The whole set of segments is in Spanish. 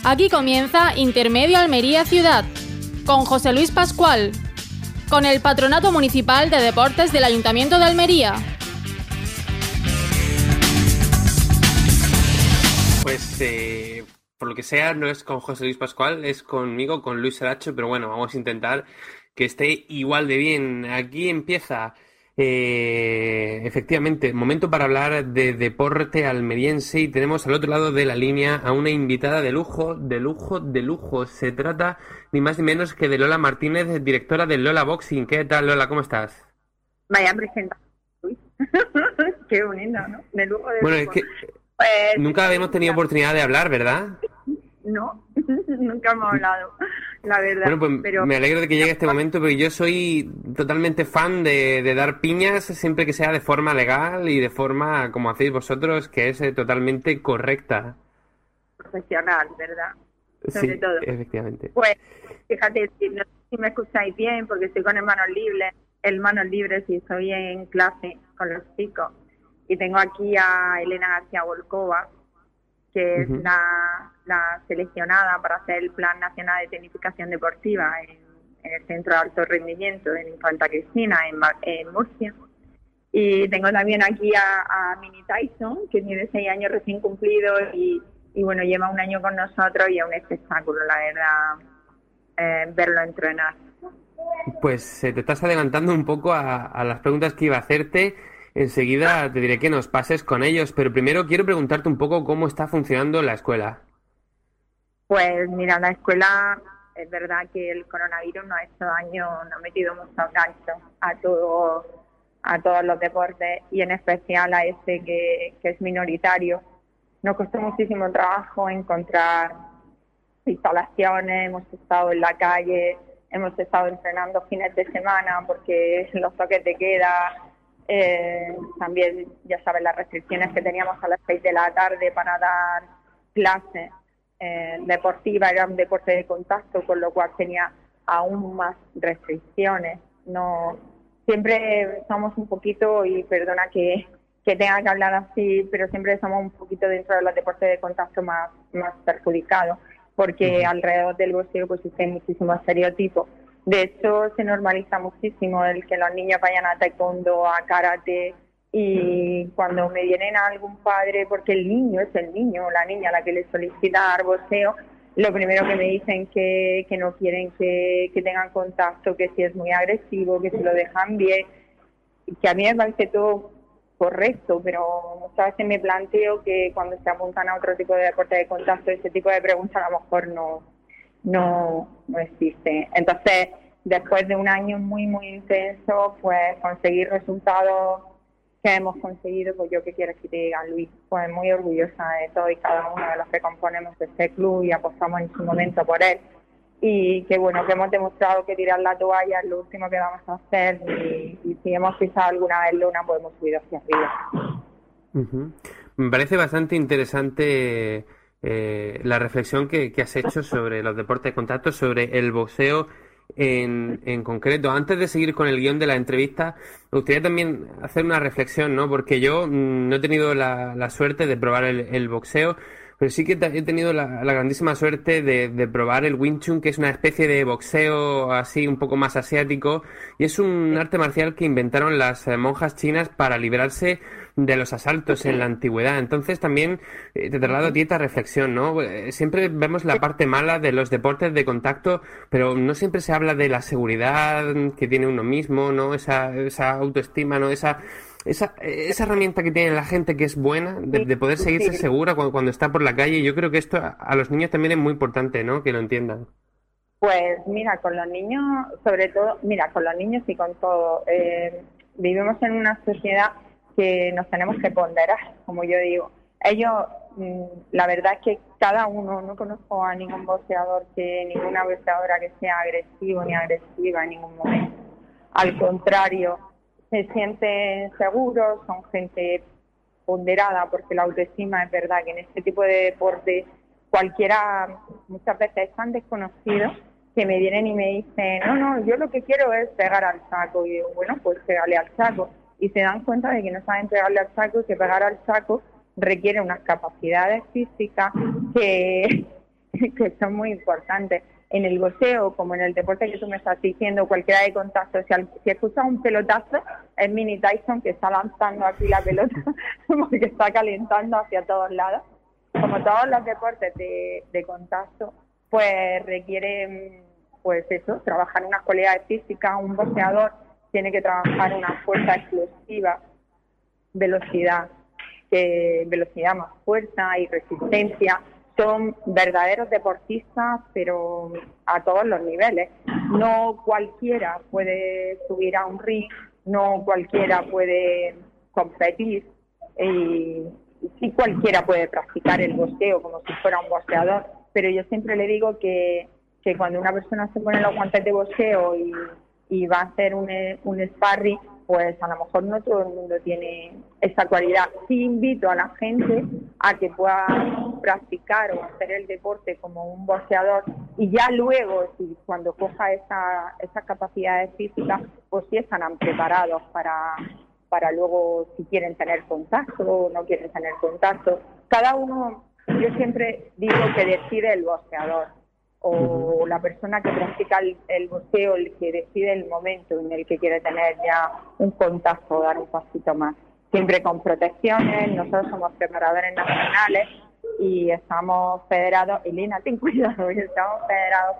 Aquí comienza Intermedio Almería Ciudad, con José Luis Pascual, con el Patronato Municipal de Deportes del Ayuntamiento de Almería. Pues por lo que sea, no es con José Luis Pascual, es conmigo, con Luis Saracho, pero bueno, vamos a intentar que esté igual de bien. Aquí empieza, efectivamente, momento para hablar de deporte almeriense y tenemos al otro lado de la línea a una invitada de lujo, de lujo, de lujo. Se trata ni más ni menos que de Lola Martínez, directora de Lola Boxing. ¿Qué tal, Lola? ¿Cómo estás? Vaya presentación. Qué bonito, ¿no? De lujo, de Bueno, lujo. es que Pues, nunca habíamos tenido oportunidad de hablar, ¿verdad? no, nunca hemos hablado, la verdad. Bueno, pues pero me alegro de que llegue este momento, porque yo soy totalmente fan de dar piñas siempre que sea de forma legal y de forma, como hacéis vosotros, que es totalmente correcta. profesional, ¿verdad? Sobre Sí, todo. efectivamente. Pues, fíjate, no sé si me escucháis bien, porque estoy con manos libres y estoy en clase con los chicos. Y tengo aquí a Elena García Volkova, que es Ujú. la seleccionada para hacer el Plan Nacional de Tecnificación Deportiva en el Centro de Alto Rendimiento en Infanta Cristina, en Murcia. Y tengo también aquí a Mini Tyson, que tiene 6 años recién cumplidos y bueno, lleva un año con nosotros y es un espectáculo, la verdad, verlo entrenar. Pues te estás adelantando un poco a las preguntas que iba a hacerte. Enseguida te diré que nos pases con ellos, pero primero quiero preguntarte un poco cómo está funcionando la escuela. Pues mira, la escuela, es verdad que el coronavirus nos ha hecho daño, nos ha metido muchos ganchos a todos los deportes y en especial a este que es minoritario. Nos costó muchísimo trabajo encontrar instalaciones, hemos estado en la calle, hemos estado entrenando fines de semana porque los toques de queda, también ya sabes las restricciones que teníamos a las 6 de la tarde para dar clases deportivas, era un deporte de contacto, con lo cual tenía aún más restricciones. No, siempre somos un poquito, y perdona que tenga que hablar así, pero siempre somos un poquito dentro de los deportes de contacto más perjudicados, porque alrededor del boxeo pues existen muchísimos estereotipos. De hecho, se normaliza muchísimo el que los niños vayan a taekwondo, a karate, y cuando me vienen a algún padre, porque el niño es el niño o la niña la que le solicita dar boxeo, lo primero que me dicen que no quieren que tengan contacto, que si es muy agresivo, que si lo dejan bien, que a mí me parece todo correcto, pero muchas veces me planteo que cuando se apuntan a otro tipo de deporte de contacto, ese tipo de preguntas a lo mejor no existe. Entonces, después de un año muy, muy intenso, pues conseguir resultados que hemos conseguido, pues yo qué quieres que te diga, Luis, pues muy orgullosa de todo y cada uno de los que componemos este club y apostamos en su momento por él. Y que bueno, que hemos demostrado que tirar la toalla es lo último que vamos a hacer y si hemos pisado alguna vez luna, pues hemos subido hacia arriba. Ujú. Me parece bastante interesante la reflexión que has hecho sobre los deportes de contacto, sobre el boxeo en concreto. Antes de seguir con el guión de la entrevista, me gustaría también hacer una reflexión, ¿no? Porque yo no he tenido la suerte de probar el boxeo, pero sí que he tenido la grandísima suerte de probar el Wing Chun, que es una especie de boxeo así un poco más asiático, y es un arte marcial que inventaron las monjas chinas para librarse de los asaltos en la antigüedad. Entonces también te traslado a ti esta reflexión, ¿no? Siempre vemos la parte mala de los deportes de contacto, pero no siempre se habla de la seguridad que tiene uno mismo, ¿no? Esa autoestima, ¿no? Esa herramienta que tiene la gente que es buena, de poder seguirse segura cuando está por la calle. Yo creo que esto a los niños también es muy importante, ¿no? Que lo entiendan. Pues mira, con los niños, sobre todo, mira, con los niños y con todo, vivimos en una sociedad que nos tenemos que ponderar, como yo digo. Ellos, la verdad es que cada uno, no conozco a ningún boxeador, ninguna boxeadora que sea agresivo ni agresiva en ningún momento. Al contrario, se sienten seguros, son gente ponderada, porque la autoestima es verdad que en este tipo de deporte cualquiera muchas veces es tan desconocido que me vienen y me dicen, no, yo lo que quiero es pegar al saco. Y digo, bueno, pues pégale al saco. Y se dan cuenta de que no saben pegarle al saco y que pegar al saco requiere unas capacidades físicas que que son muy importantes. En el boxeo, como en el deporte que tú me estás diciendo, cualquiera de contacto, si escuchas un pelotazo, es Mini Tyson que está lanzando aquí la pelota porque está calentando hacia todos lados. Como todos los deportes de contacto, pues requieren, pues eso, trabajar unas cualidades físicas. Un boxeador tiene que trabajar una fuerza explosiva, velocidad más fuerza y resistencia. Son verdaderos deportistas, pero a todos los niveles. No cualquiera puede subir a un ring, no cualquiera puede competir, y sí cualquiera puede practicar el boxeo como si fuera un boxeador, pero yo siempre le digo que cuando una persona se pone los guantes de boxeo y va a hacer un sparring, pues a lo mejor no todo el mundo tiene esa cualidad. Sí invito a la gente a que pueda practicar o hacer el deporte como un boxeador, y ya luego, cuando coja esas capacidades físicas, pues sí estarán preparados para luego, si quieren tener contacto o no quieren tener contacto. Cada uno, yo siempre digo que decide el boxeador, o la persona que practica el boxeo, el que decide el momento en el que quiere tener ya un contacto o dar un pasito más. Siempre con protecciones. Nosotros somos preparadores nacionales y estamos federados, Elena, ten cuidado, estamos federados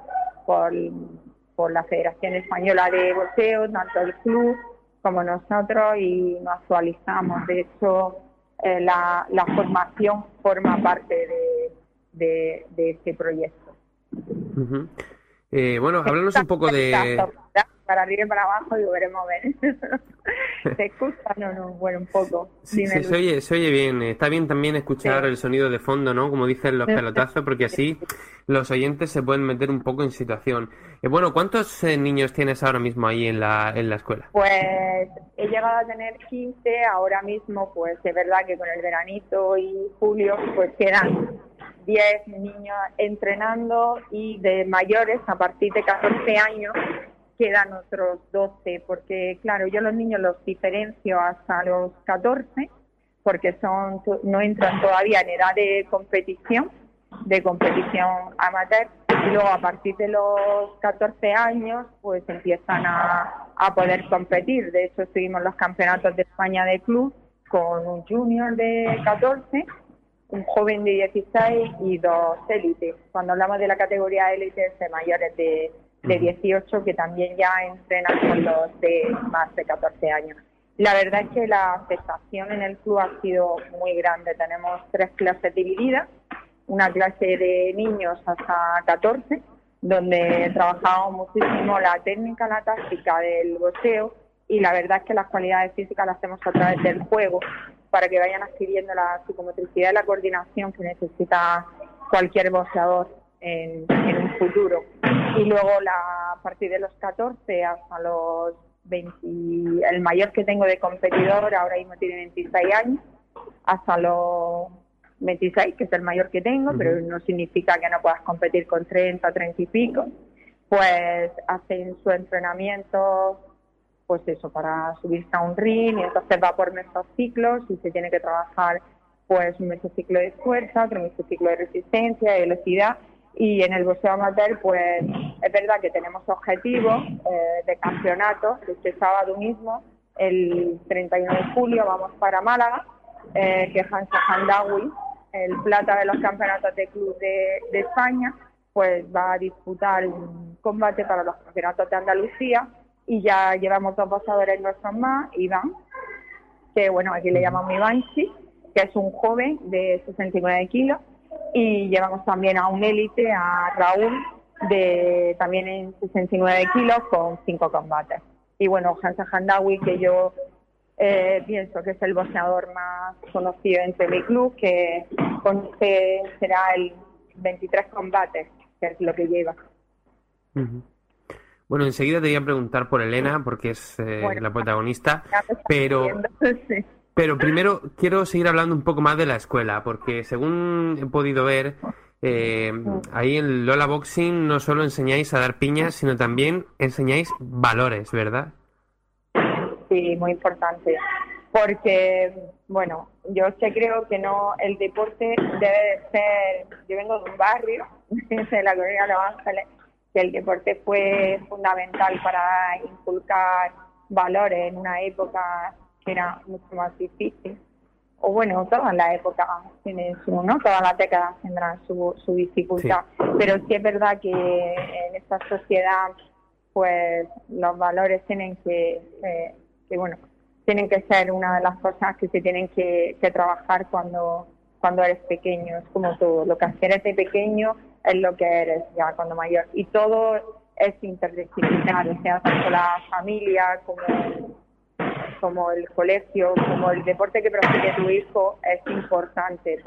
por la Federación Española de Boxeo, tanto el club como nosotros, y nos actualizamos. De hecho, la formación forma parte de este proyecto. Bueno, háblanos un poco de... Para arriba y para abajo, y veremos ver. ¿Te escucha? No, bueno, un poco. Sí, se oye bien. Está bien también escuchar el sonido de fondo, ¿no? Como dicen los pelotazos, porque así los oyentes se pueden meter un poco en situación. Bueno, ¿cuántos niños tienes ahora mismo ahí en la escuela? Pues he llegado a tener 15. Ahora mismo, pues es verdad que con el veranito y julio, pues quedan 10 niños entrenando, y de mayores, a partir de 14 años, quedan otros 12, porque claro, yo los niños los diferencio hasta los 14, porque no entran todavía en edad de competición amateur, y luego a partir de los 14 años pues empiezan a poder competir. De hecho, estuvimos en los campeonatos de España de club con un junior de 14, un joven de 16 y 2 élites. Cuando hablamos de la categoría élite, de mayores de 18, que también ya entrenan con los de más de 14 años. La verdad es que la aceptación en el club ha sido muy grande. Tenemos 3 clases divididas, una clase de niños hasta 14, donde trabajamos muchísimo la técnica, la táctica del boxeo, y la verdad es que las cualidades físicas las hacemos a través del juego, para que vayan adquiriendo la psicomotricidad y la coordinación que necesita cualquier boxeador en un futuro. Y luego a partir de los 14 hasta los 20, el mayor que tengo de competidor ahora mismo tiene 26 años, hasta los 26, que es el mayor que tengo, pero no significa que no puedas competir con 30, 30 y pico, pues hacen su entrenamiento, pues eso, para subirse a un ring, y entonces va por nuestros ciclos y se tiene que trabajar pues un mesociclo de fuerza, otro mesociclo de resistencia, de velocidad. Y en el boxeo amateur, pues es verdad que tenemos objetivos de campeonato. Este sábado mismo, el 31 de julio, vamos para Málaga, que Hansa Handawi, el plata de los campeonatos de club de España, pues va a disputar un combate para los campeonatos de Andalucía, y ya llevamos 2 boxeadores nuestros más, Iván, que bueno, aquí le llamamos Ivanchi, que es un joven de 69 kilos, y llevamos también a un élite, a Raúl, también en 69 kilos, con 5 combates. Y bueno, Hansa Handawi, que yo pienso que es el boxeador más conocido entre mi club, que será el 23 combates, que es lo que lleva. Bueno, enseguida te voy a preguntar por Elena, porque es la protagonista, pero primero quiero seguir hablando un poco más de la escuela, porque según he podido ver, ahí en Lola Boxing no solo enseñáis a dar piñas, sino también enseñáis valores, ¿verdad? Sí, muy importante. porque, bueno, yo sí creo que no, el deporte debe de ser, yo vengo de un barrio, de la Colonia de Los Ángeles, que el deporte fue fundamental para inculcar valores en una época que era mucho más difícil. O bueno, todas las épocas tienen su, ¿no? Todas las décadas tendrán su dificultad. Sí. Pero sí es verdad que en esta sociedad, pues los valores tienen bueno, tienen que ser una de las cosas que se tienen que trabajar cuando eres pequeño. Es como todo, lo que eres de pequeño es lo que eres ya cuando mayor. Y todo es interdisciplinar, o sea, tanto la familia como el colegio, como el deporte que practique tu hijo es importante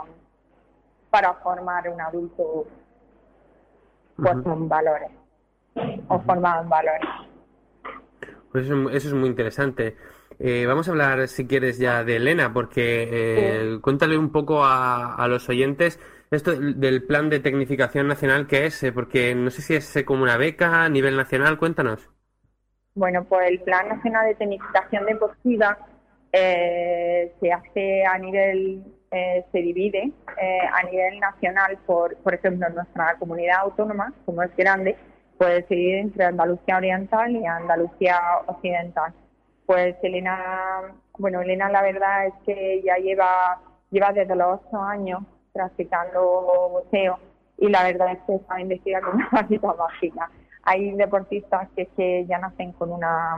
para formar un adulto pues, con valores o formado en valores. Pues eso es muy interesante. Vamos a hablar, si quieres, ya de Elena, porque sí. Cuéntale un poco a los oyentes esto del plan de tecnificación nacional que es, porque no sé si es como una beca a nivel nacional, cuéntanos. Bueno, pues el Plan Nacional de Tecnificación Deportiva se hace a nivel, se divide a nivel nacional por ejemplo, nuestra comunidad autónoma, como es grande, pues se divide entre Andalucía Oriental y Andalucía Occidental. Pues Elena la verdad es que ya lleva desde los 8 años practicando boxeo y la verdad es que está investigada con una varita mágica. Hay deportistas que ya nacen con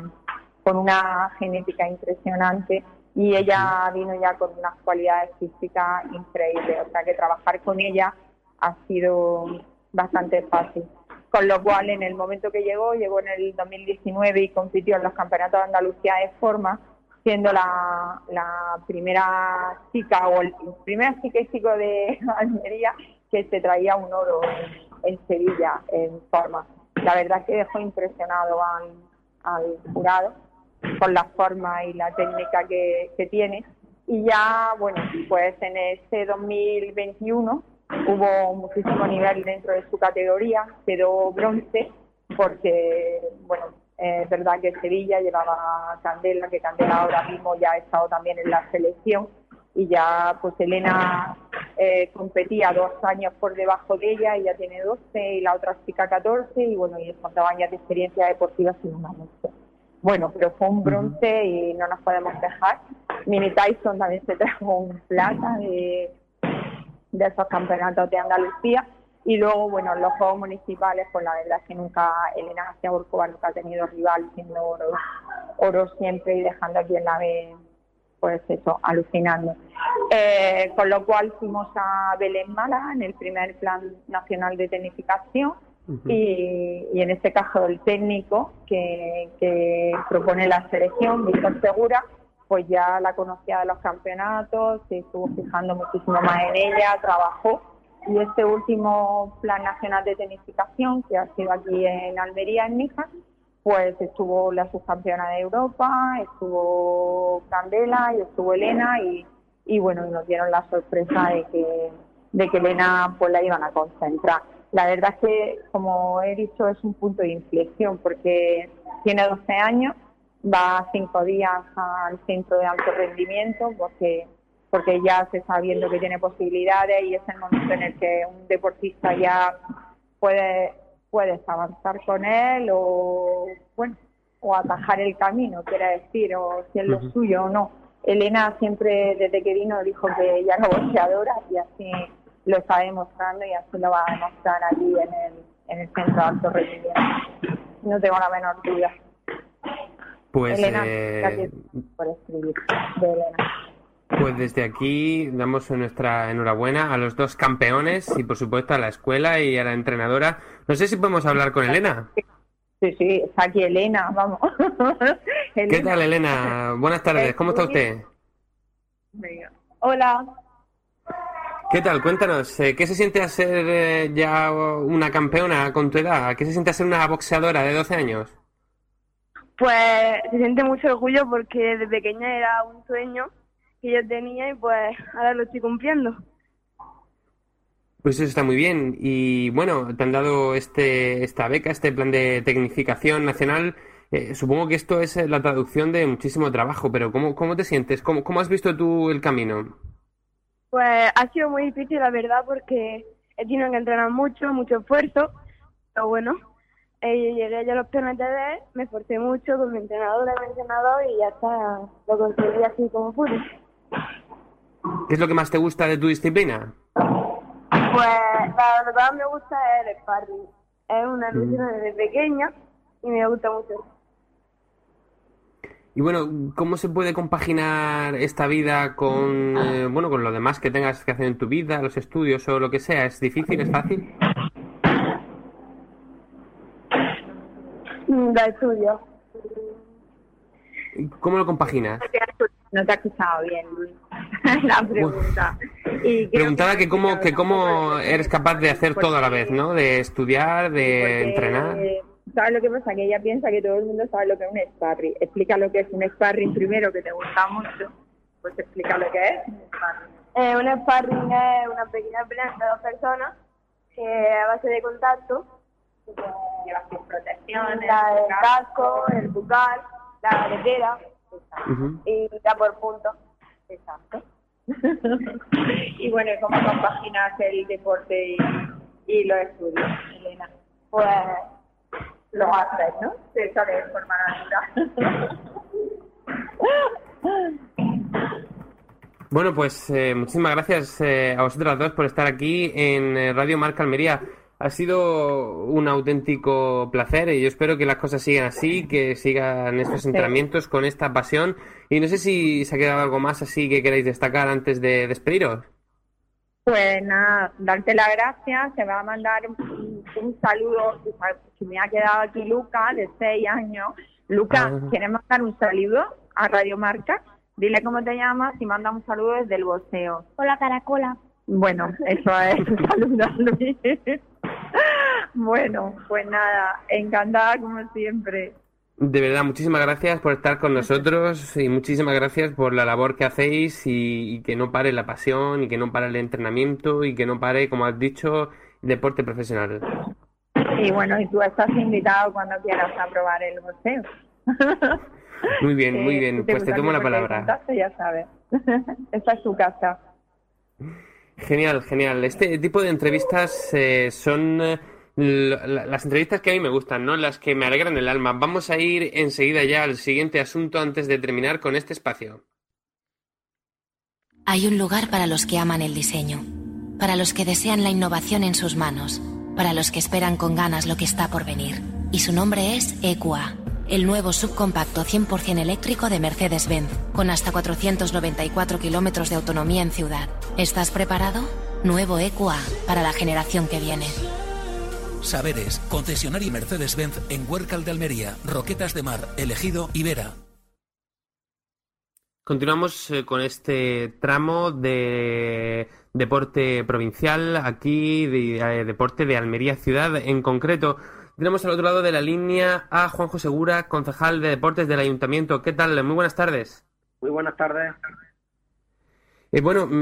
una genética impresionante y ella vino ya con unas cualidades físicas increíbles, o sea que trabajar con ella ha sido bastante fácil. Con lo cual, en el momento que llegó en el 2019 y compitió en los campeonatos de Andalucía de forma, siendo la primera chica o el primer chica y chico de Almería que se traía un oro en Sevilla en forma. La verdad es que dejó impresionado al jurado con la forma y la técnica que tiene. Y ya, bueno, pues en este 2021 hubo muchísimo nivel dentro de su categoría, quedó bronce porque, bueno, es verdad que Sevilla llevaba Candela, que Candela ahora mismo ya ha estado también en la selección y ya pues Elena competía 2 años por debajo de ella, ella tiene 12 y la otra chica 14 y bueno, y estos 2 años de experiencia deportiva sin una mucho. Bueno, pero fue un bronce y no nos podemos dejar. Mini Tyson también se trajo un plata de esos campeonatos de Andalucía y luego, bueno, los Juegos Municipales, pues la verdad es que nunca, Elena García Borcova nunca ha tenido rival, siendo oro siempre y dejando aquí en la B, pues eso, alucinando. Con lo cual fuimos a Belén Málaga en el primer Plan Nacional de Tecnificación y en este caso el técnico que propone la selección, Víctor Segura, pues ya la conocía de los campeonatos, se estuvo fijando muchísimo más en ella, trabajó. Y este último Plan Nacional de Tecnificación, que ha sido aquí en Almería, en Níjar, pues estuvo la subcampeona de Europa, estuvo Candela y estuvo Elena y bueno, nos dieron la sorpresa de que Elena pues la iban a concentrar. La verdad es que, como he dicho, es un punto de inflexión porque tiene 12 años, va 5 días al centro de alto rendimiento porque ya se está viendo que tiene posibilidades y es el momento en el que un deportista ya puedes avanzar con él o atajar el camino, quiere decir, o si es lo suyo o no. Elena siempre, desde que vino, dijo que ella era boxeadora y así lo está demostrando y así lo va a demostrar aquí en el centro de alto rendimiento. No tengo la menor duda. Pues Elena, gracias por escribir de Elena. Pues desde aquí damos nuestra enhorabuena a los 2 campeones y por supuesto a la escuela y a la entrenadora. No sé si podemos hablar con Elena. Sí, está aquí Elena, vamos. Elena. ¿Qué tal, Elena? Buenas tardes, ¿cómo está usted? Hola. ¿Qué tal? Cuéntanos, ¿qué se siente ser ya una campeona con tu edad? ¿Qué se siente ser una boxeadora de 12 años? Pues se siente mucho orgullo porque desde pequeña era un sueño que yo tenía y pues ahora lo estoy cumpliendo. Pues eso está muy bien. Y bueno, te han dado esta beca, este plan de tecnificación nacional. Supongo que esto es la traducción de muchísimo trabajo, pero ¿cómo te sientes? ¿Cómo has visto tú el camino? Pues ha sido muy difícil, la verdad, porque he tenido que entrenar mucho esfuerzo, pero bueno, llegué ya a los PNTD, me esforcé mucho con mi entrenadora, mi entrenador y ya está, lo conseguí así como pude. ¿Qué es lo que más te gusta de tu disciplina? Pues lo que más me gusta es el sparring. Es una rutina desde pequeña y me gusta mucho. Y bueno, ¿cómo se puede compaginar esta vida con, con lo demás que tengas que hacer en tu vida, los estudios o lo que sea? ¿Es difícil? ¿Es fácil? De estudio. ¿Cómo lo compaginas? No te ha escuchado bien, Luis, la pregunta. Preguntaba que cómo eres capaz de hacer todo a la vez, ¿no? De estudiar, de entrenar. ¿Sabes lo que pasa? Que ella piensa que todo el mundo sabe lo que es un sparring. Explica lo que es un sparring primero, que te gusta mucho. Pues explica lo que es un sparring. Un sparring es una pequeña pelea entre dos personas que a base de contacto Llevas tus protecciones, el casco, el bucal, la galetera y ya por puntos. Exacto. Y bueno, ¿cómo compaginas el deporte y los estudios, Elena? Pues lo haces, ¿no? Se sale de forma natural. Bueno, pues muchísimas gracias a vosotras dos por estar aquí en Radio Marca Almería. Ha sido un auténtico placer y yo espero que las cosas sigan así, que sigan estos entrenamientos con esta pasión. Y no sé si se ha quedado algo más así que queráis destacar antes de despediros. Pues nada, darte las gracias. Se va a mandar un saludo que me ha quedado aquí Luca, de 6 años. Luca, ¿quieres mandar un saludo a Radio Marca? Dile cómo te llamas y manda un saludo desde el boxeo. Hola, Caracola. Bueno, eso es un saludo a Luis. Bueno, pues nada, encantada como siempre. De verdad, muchísimas gracias por estar con nosotros y muchísimas gracias por la labor que hacéis y que no pare la pasión y que no pare el entrenamiento y que no pare, como has dicho, el deporte profesional. Y bueno, y tú estás invitado cuando quieras a probar el boxeo. Muy bien, pues te tomo la palabra. Contacto, ya sabes. Esta es tu casa. Genial. Este tipo de entrevistas son las entrevistas que a mí me gustan, ¿no? Las que me alegran el alma. Vamos a ir enseguida ya al siguiente asunto antes de terminar con este espacio. Hay un lugar para los que aman el diseño, para los que desean la innovación en sus manos, para los que esperan con ganas lo que está por venir. Y su nombre es EQA, el nuevo subcompacto 100% eléctrico de Mercedes-Benz, con hasta 494 kilómetros de autonomía en ciudad. ¿Estás preparado? Nuevo EQA, para la generación que viene. Saberes, concesionario Mercedes-Benz en Huércal de Almería, Roquetas de Mar, El Ejido y Vera. Continuamos con este tramo de deporte provincial, aquí de deporte de Almería ciudad en concreto. Tenemos al otro lado de la línea a Juanjo Segura, concejal de deportes del Ayuntamiento. ¿Qué tal? Muy buenas tardes. Muy buenas tardes. Te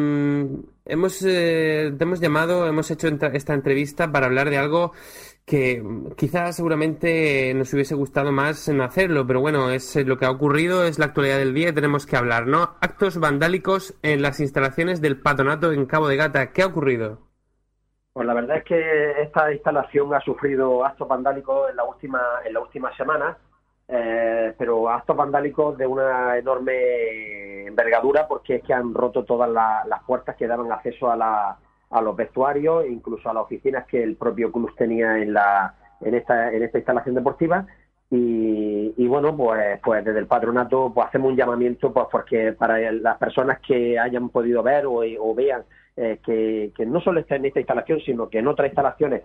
hemos llamado, hemos hecho esta entrevista para hablar de algo que quizás seguramente nos hubiese gustado más no hacerlo, pero bueno, es lo que ha ocurrido, es la actualidad del día y tenemos que hablar, ¿no? Actos vandálicos en las instalaciones del Patronato en Cabo de Gata. ¿Qué ha ocurrido? Pues la verdad es que esta instalación ha sufrido actos vandálicos en la última semana, pero actos vandálicos de una enorme envergadura, porque es que han roto todas las puertas que daban acceso a los vestuarios, incluso a las oficinas que el propio club tenía en esta instalación deportiva. Y bueno, pues desde el patronato pues hacemos un llamamiento, pues porque para las personas que hayan podido ver o vean que no solo está en esta instalación, sino que en otras instalaciones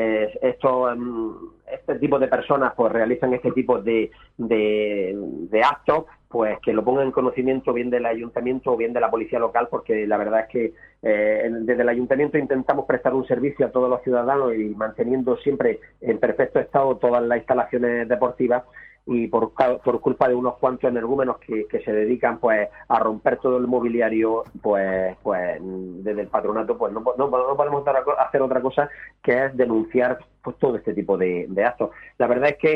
este tipo de personas pues realizan este tipo de actos, pues que lo pongan en conocimiento bien del ayuntamiento o bien de la policía local, porque la verdad es que desde el ayuntamiento intentamos prestar un servicio a todos los ciudadanos y manteniendo siempre en perfecto estado todas las instalaciones deportivas, y por culpa de unos cuantos energúmenos que se dedican pues a romper todo el mobiliario, pues desde el patronato pues no podemos hacer otra cosa que es denunciar pues todo este tipo de actos. La verdad es que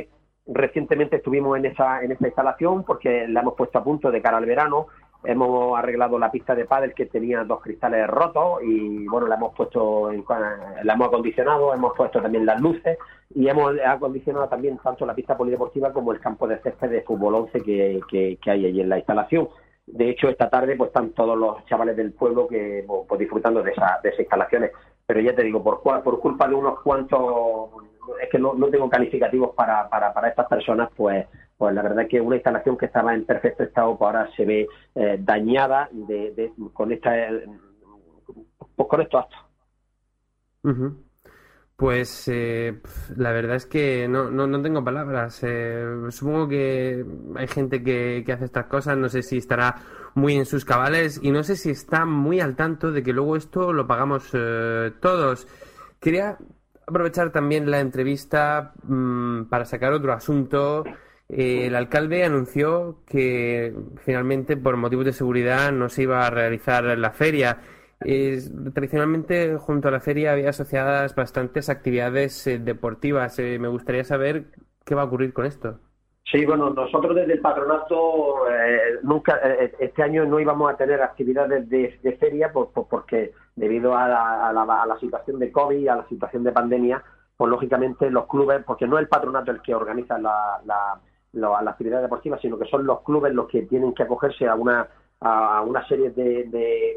Recientemente estuvimos en esa instalación porque la hemos puesto a punto de cara al verano. Hemos arreglado la pista de pádel que tenía 2 cristales rotos y bueno, la hemos acondicionado, hemos puesto también las luces y hemos acondicionado también tanto la pista polideportiva como el campo de césped de fútbol 11 que hay allí en la instalación. De hecho, esta tarde pues están todos los chavales del pueblo que pues, disfrutando de esas instalaciones. Pero ya te digo, por culpa de unos cuantos, es que no tengo calificativos para estas personas, pues la verdad es que una instalación que estaba en perfecto estado, pues ahora se ve dañada con estos actos. Uh-huh. Pues la verdad es que no tengo palabras. Supongo que hay gente que hace estas cosas, no sé si estará muy en sus cabales y no sé si está muy al tanto de que luego esto lo pagamos todos. Quería aprovechar también la entrevista para sacar otro asunto. El alcalde anunció que finalmente por motivos de seguridad no se iba a realizar la feria. Tradicionalmente junto a la feria había asociadas bastantes actividades deportivas. Me gustaría saber qué va a ocurrir con esto. Sí, bueno, nosotros desde el patronato nunca este año no íbamos a tener actividades de feria porque debido a la situación de COVID, a la situación de pandemia, pues lógicamente los clubes, porque no es el patronato el que organiza la actividad deportiva, sino que son los clubes los que tienen que acogerse a una serie de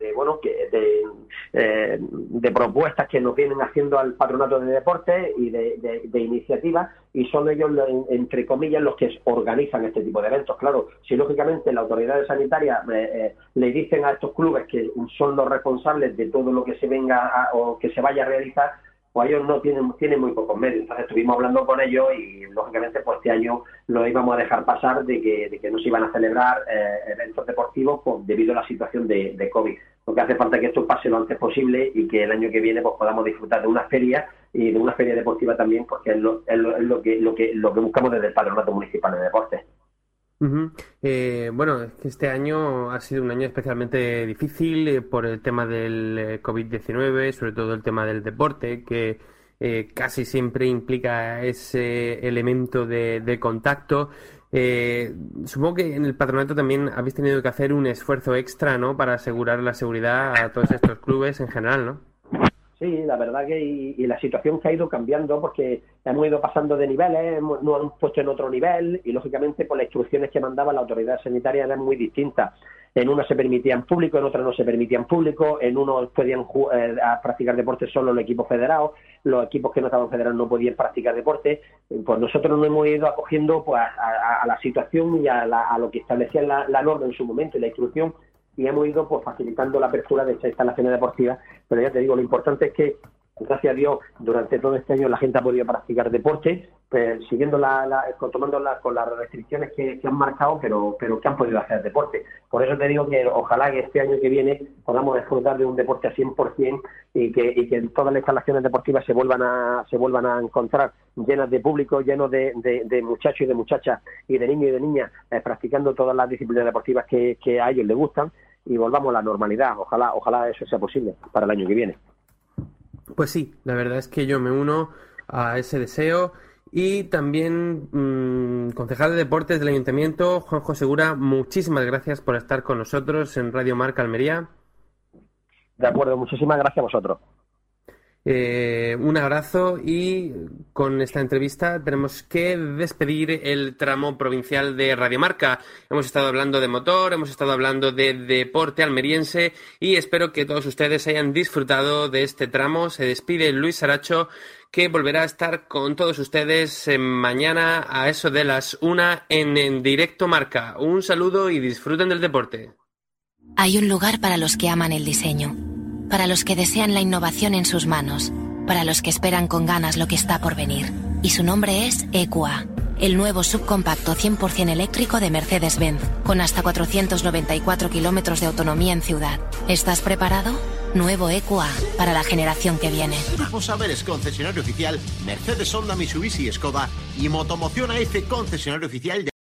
propuestas que nos vienen haciendo al patronato de deportes y de iniciativas, y son ellos, entre comillas, los que organizan este tipo de eventos. Claro, si lógicamente las autoridades sanitarias le dicen a estos clubes que son los responsables de todo lo que se venga o que se vaya a realizar, pues ellos no tienen muy pocos medios. Entonces estuvimos hablando con ellos y lógicamente pues este año lo íbamos a dejar pasar de que no se iban a celebrar eventos deportivos pues, debido a la situación de COVID. Lo que hace falta es que esto pase lo antes posible y que el año que viene pues podamos disfrutar de una feria y de una feria deportiva también, porque es lo que buscamos desde el Patronato Municipal de Deportes. Uh-huh. Bueno, es que este año ha sido un año especialmente difícil por el tema del COVID-19, sobre todo el tema del deporte, que casi siempre implica ese elemento de contacto. Supongo que en el patronato también habéis tenido que hacer un esfuerzo extra, ¿no?, para asegurar la seguridad a todos estos clubes en general, ¿no? Sí, la verdad que y la situación que ha ido cambiando porque hemos ido pasando de niveles, nos han puesto en otro nivel y lógicamente por las instrucciones que mandaba la autoridad sanitaria eran muy distintas. En uno se permitía en público, en otro no se permitía en público, en uno podían practicar deporte solo los equipos federados, los equipos que no estaban federados no podían practicar deporte. Pues nosotros nos hemos ido acogiendo pues a la situación y a lo que establecía la norma en su momento y la instrucción, y hemos ido pues facilitando la apertura de estas instalaciones deportivas. Pero ya te digo, lo importante es que, gracias a Dios, durante todo este año la gente ha podido practicar deporte, pues, siguiendo tomándola con las restricciones que han marcado, pero que han podido hacer deporte. Por eso te digo que ojalá que este año que viene podamos disfrutar de un deporte a 100% y que todas las instalaciones deportivas se vuelvan a encontrar llenas de público, llenos de muchachos y de muchachas y de niños y de niñas practicando todas las disciplinas deportivas que a ellos les gustan, y volvamos a la normalidad. Ojalá eso sea posible para el año que viene. Pues sí, la verdad es que yo me uno a ese deseo. Y también, concejal de Deportes del Ayuntamiento, Juanjo Segura, muchísimas gracias por estar con nosotros en Radio Marca Almería. De acuerdo, muchísimas gracias a vosotros. Un abrazo, y con esta entrevista tenemos que despedir el tramo provincial de Radio Marca. Hemos estado hablando de motor, hemos estado hablando de deporte almeriense y espero que todos ustedes hayan disfrutado de este tramo. Se despide Luis Saracho, que volverá a estar con todos ustedes mañana a eso de las 1 en Directo Marca. Un saludo y disfruten del deporte. Hay un lugar para los que aman el diseño, para los que desean la innovación en sus manos, para los que esperan con ganas lo que está por venir. Y su nombre es EQA, el nuevo subcompacto 100% eléctrico de Mercedes-Benz, con hasta 494 kilómetros de autonomía en ciudad. ¿Estás preparado? Nuevo EQA, para la generación que viene. Grupo Saberes, concesionario oficial Mercedes, Honda, Mitsubishi, Skoda, y Motomoción AF, concesionario oficial de